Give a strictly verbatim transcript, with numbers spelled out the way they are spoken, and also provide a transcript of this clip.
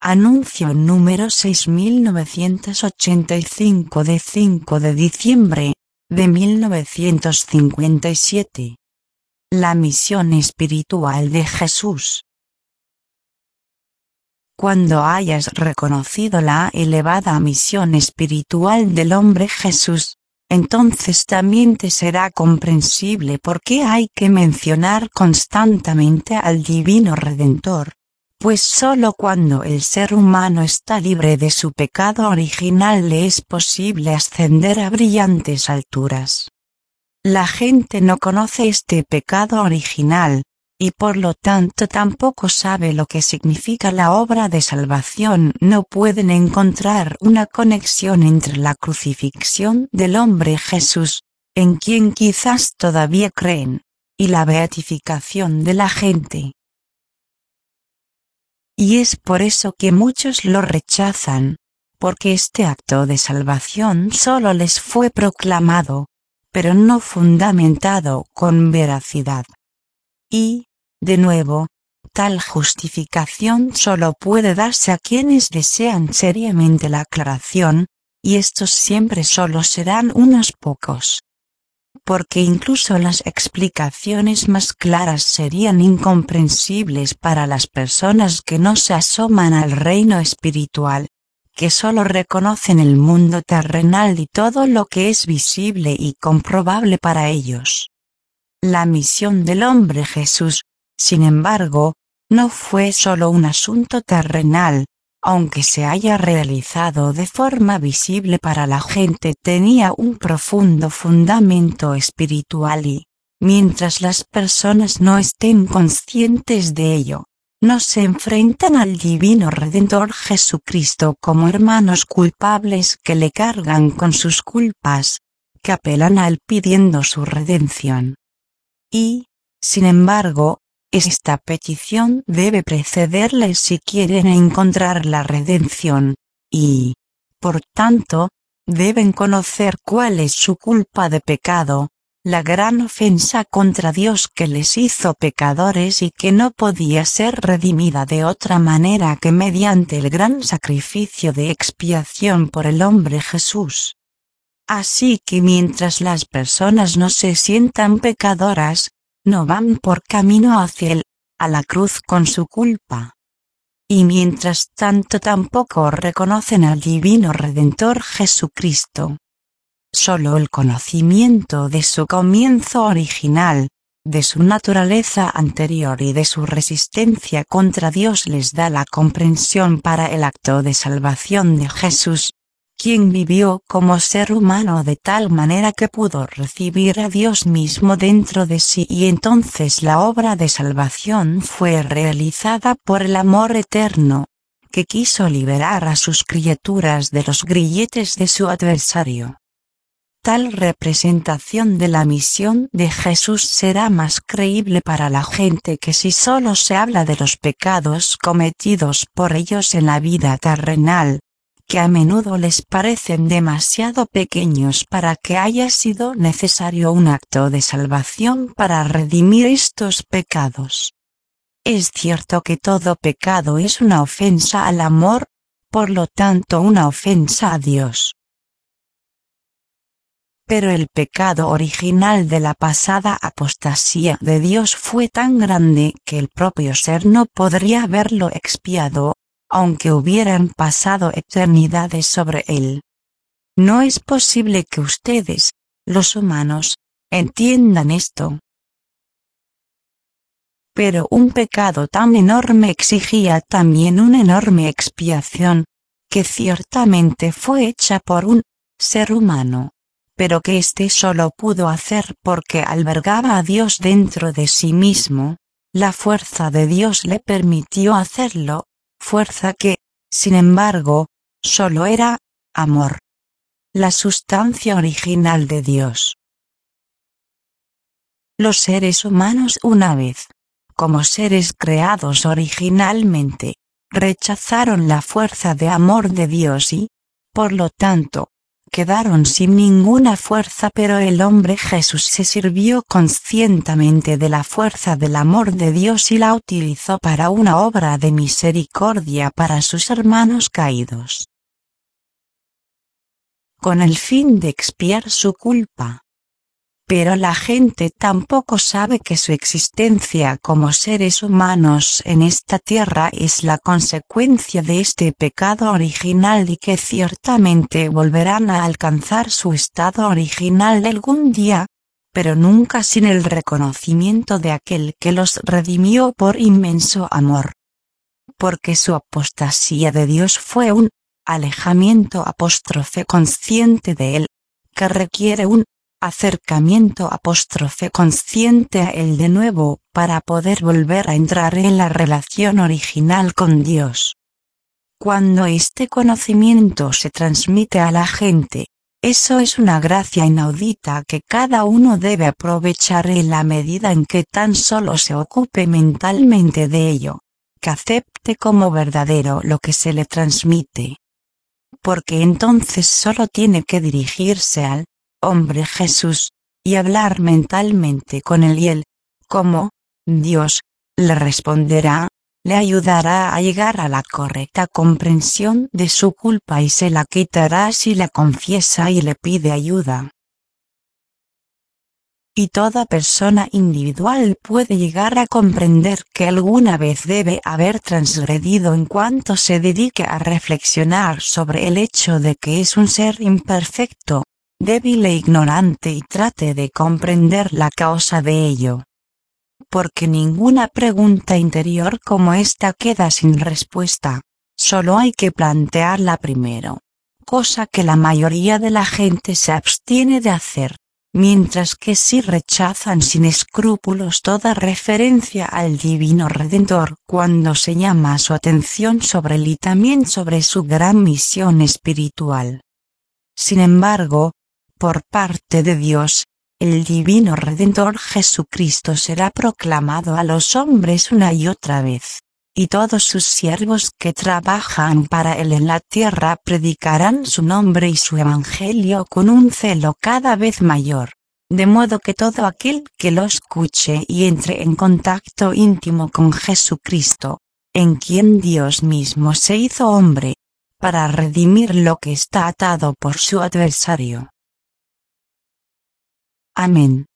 Anuncio número seis mil novecientos ochenta y cinco de cinco de diciembre de mil novecientos cincuenta y siete. La misión espiritual de Jesús. Cuando hayas reconocido la elevada misión espiritual del hombre Jesús, entonces también te será comprensible por qué hay que mencionar constantemente al Divino Redentor, pues sólo cuando el ser humano está libre de su pecado original le es posible ascender a brillantes alturas. La gente no conoce este pecado original, y por lo tanto tampoco sabe lo que significa la obra de salvación. No pueden encontrar una conexión entre la crucifixión del hombre Jesús, en quien quizás todavía creen, y la beatificación de la gente. Y es por eso que muchos lo rechazan, porque este acto de salvación solo les fue proclamado, pero no fundamentado con veracidad. Y, de nuevo, tal justificación solo puede darse a quienes desean seriamente la aclaración, y estos siempre solo serán unos pocos. Porque incluso las explicaciones más claras serían incomprensibles para las personas que no se asoman al reino espiritual, que solo reconocen el mundo terrenal y todo lo que es visible y comprobable para ellos. La misión del hombre Jesús, sin embargo, no fue solo un asunto terrenal, aunque se haya realizado de forma visible para la gente, tenía un profundo fundamento espiritual y, mientras las personas no estén conscientes de ello, no se enfrentan al Divino Redentor Jesucristo como hermanos culpables que le cargan con sus culpas, que apelan a él pidiendo su redención. Y, sin embargo, esta petición debe precederles si quieren encontrar la redención, y, por tanto, deben conocer cuál es su culpa de pecado, la gran ofensa contra Dios que les hizo pecadores y que no podía ser redimida de otra manera que mediante el gran sacrificio de expiación por el hombre Jesús. Así que mientras las personas no se sientan pecadoras, no van por camino hacia él, a la cruz con su culpa. Y mientras tanto tampoco reconocen al Divino Redentor Jesucristo. Solo el conocimiento de su comienzo original, de su naturaleza anterior y de su resistencia contra Dios les da la comprensión para el acto de salvación de Jesús, quien vivió como ser humano de tal manera que pudo recibir a Dios mismo dentro de sí, y entonces la obra de salvación fue realizada por el amor eterno, que quiso liberar a sus criaturas de los grilletes de su adversario. Tal representación de la misión de Jesús será más creíble para la gente que si solo se habla de los pecados cometidos por ellos en la vida terrenal, que a menudo les parecen demasiado pequeños para que haya sido necesario un acto de salvación para redimir estos pecados. Es cierto que todo pecado es una ofensa al amor, por lo tanto una ofensa a Dios. Pero el pecado original de la pasada apostasía de Dios fue tan grande que el propio ser no podría haberlo expiado, aunque hubieran pasado eternidades sobre él. No es posible que ustedes, los humanos, entiendan esto. Pero un pecado tan enorme exigía también una enorme expiación, que ciertamente fue hecha por un ser humano, pero que éste solo pudo hacer porque albergaba a Dios dentro de sí mismo. La fuerza de Dios le permitió hacerlo, fuerza que, sin embargo, solo era amor. La sustancia original de Dios. Los seres humanos, una vez, como seres creados originalmente, rechazaron la fuerza de amor de Dios y, por lo tanto, quedaron sin ninguna fuerza, pero el hombre Jesús se sirvió conscientemente de la fuerza del amor de Dios y la utilizó para una obra de misericordia para sus hermanos caídos, con el fin de expiar su culpa. Pero la gente tampoco sabe que su existencia como seres humanos en esta tierra es la consecuencia de este pecado original y que ciertamente volverán a alcanzar su estado original algún día, pero nunca sin el reconocimiento de aquel que los redimió por inmenso amor. Porque su apostasía de Dios fue un alejamiento apóstrofe consciente de él, que requiere un acercamiento apóstrofe consciente a él de nuevo para poder volver a entrar en la relación original con Dios. Cuando este conocimiento se transmite a la gente, eso es una gracia inaudita que cada uno debe aprovechar en la medida en que tan solo se ocupe mentalmente de ello, que acepte como verdadero lo que se le transmite. Porque entonces solo tiene que dirigirse al hombre Jesús, y hablar mentalmente con él y él, como Dios, le responderá, le ayudará a llegar a la correcta comprensión de su culpa y se la quitará si la confiesa y le pide ayuda. Y toda persona individual puede llegar a comprender que alguna vez debe haber transgredido en cuanto se dedique a reflexionar sobre el hecho de que es un ser imperfecto, débil e ignorante y trate de comprender la causa de ello. Porque ninguna pregunta interior como esta queda sin respuesta, solo hay que plantearla primero, cosa que la mayoría de la gente se abstiene de hacer, mientras que sí rechazan sin escrúpulos toda referencia al Divino Redentor cuando se llama su atención sobre él y también sobre su gran misión espiritual. Sin embargo, por parte de Dios, el Divino Redentor Jesucristo será proclamado a los hombres una y otra vez, y todos sus siervos que trabajan para él en la tierra predicarán su nombre y su evangelio con un celo cada vez mayor, de modo que todo aquel que lo escuche y entre en contacto íntimo con Jesucristo, en quien Dios mismo se hizo hombre, para redimir lo que está atado por su adversario. Amén.